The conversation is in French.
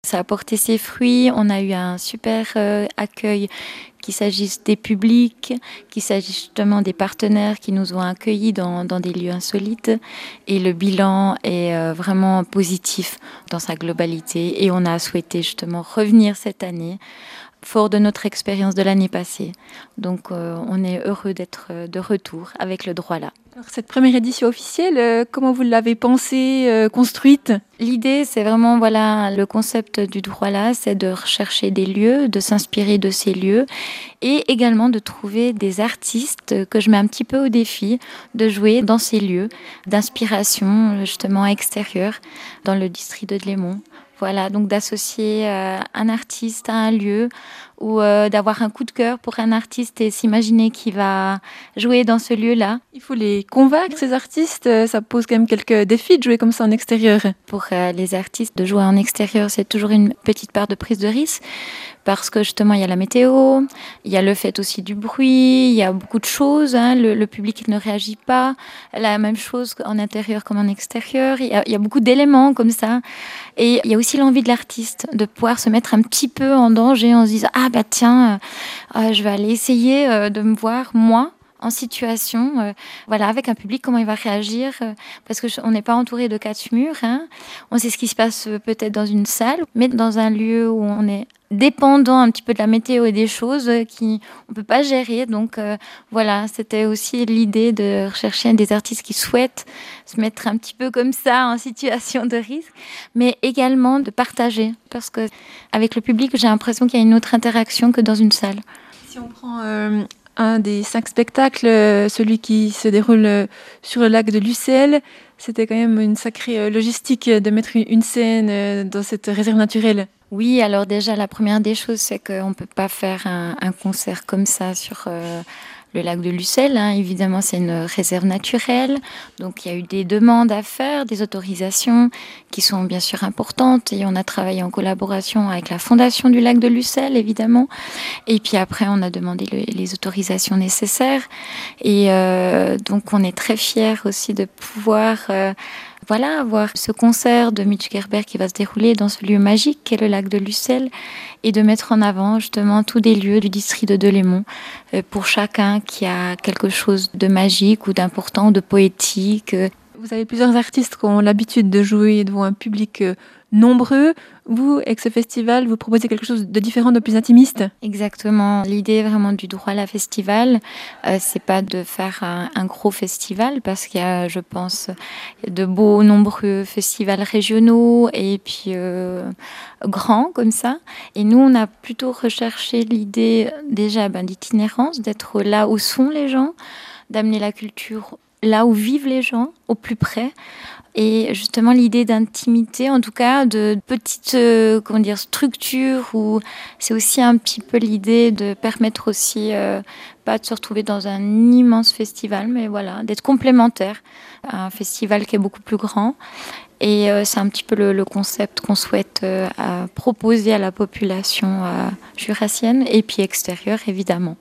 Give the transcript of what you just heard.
Ça a porté ses fruits, on a eu un super accueil, qu'il s'agisse des publics, qu'il s'agisse justement des partenaires qui nous ont accueillis dans des lieux insolites. Et le bilan est vraiment positif dans sa globalité. Et on a souhaité justement revenir cette année, fort de notre expérience de l'année passée. Donc on est heureux d'être de retour avec le droit là. Alors, cette première édition officielle, comment vous l'avez pensée, construite ? L'idée, c'est vraiment, le concept du droit là, c'est de rechercher des lieux, de s'inspirer de ces lieux et également de trouver des artistes que je mets un petit peu au défi de jouer dans ces lieux d'inspiration justement extérieure dans le district de Delémont. Voilà, donc d'associer un artiste à un lieu ou d'avoir un coup de cœur pour un artiste et s'imaginer qu'il va jouer dans ce lieu-là. Il faut les convaincre, ces artistes. Ça pose quand même quelques défis de jouer comme ça en extérieur. Pour les artistes, de jouer en extérieur, c'est toujours une petite part de prise de risque parce que justement, il y a la météo, il y a le fait aussi du bruit, il y a beaucoup de choses. Le public ne réagit pas. La même chose en intérieur comme en extérieur. Il y a beaucoup d'éléments comme ça. Et il y a aussi l'envie de l'artiste de pouvoir se mettre un petit peu en danger en se disant « Ah bah tiens, je vais aller essayer de me voir, moi ». En situation, avec un public, comment il va réagir, parce qu'on n'est pas entouré de quatre murs. On sait ce qui se passe peut-être dans une salle, mais dans un lieu où on est dépendant un petit peu de la météo et des choses qu'on ne peut pas gérer. Donc c'était aussi l'idée de rechercher des artistes qui souhaitent se mettre un petit peu comme ça en situation de risque, mais également de partager, parce qu'avec le public, j'ai l'impression qu'il y a une autre interaction que dans une salle. Si on prend un des 5 spectacles, celui qui se déroule sur le lac de Lucelle, c'était quand même une sacrée logistique de mettre une scène dans cette réserve naturelle. Oui, alors déjà, la première des choses, c'est qu'on ne peut pas faire un concert comme ça sur le lac de Lucelle. Évidemment, c'est une réserve naturelle. Donc, il y a eu des demandes à faire, des autorisations qui sont bien sûr importantes. Et on a travaillé en collaboration avec la Fondation du lac de Lucelle, évidemment. Et puis après, on a demandé les autorisations nécessaires. Et donc, on est très fiers aussi de pouvoir... avoir ce concert de Mitch Gerber qui va se dérouler dans ce lieu magique qu'est le lac de Lucelle et de mettre en avant justement tous des lieux du district de Delémont pour chacun qui a quelque chose de magique ou d'important, de poétique. Vous avez plusieurs artistes qui ont l'habitude de jouer devant un public nombreux. Vous, avec ce festival, vous proposez quelque chose de différent, de plus intimiste ? Exactement. L'idée vraiment du droit à la festival, c'est pas de faire un gros festival parce qu'il y a, je pense, de beaux, nombreux festivals régionaux et puis grands comme ça. Et nous, on a plutôt recherché l'idée déjà d'itinérance, d'être là où sont les gens, d'amener la culture là où vivent les gens, au plus près. Et justement, l'idée d'intimité, en tout cas, de petites structures où c'est aussi un petit peu l'idée de permettre aussi, pas de se retrouver dans un immense festival, mais d'être complémentaire à un festival qui est beaucoup plus grand. Et c'est un petit peu le concept qu'on souhaite proposer à la population jurassienne et puis extérieure, évidemment.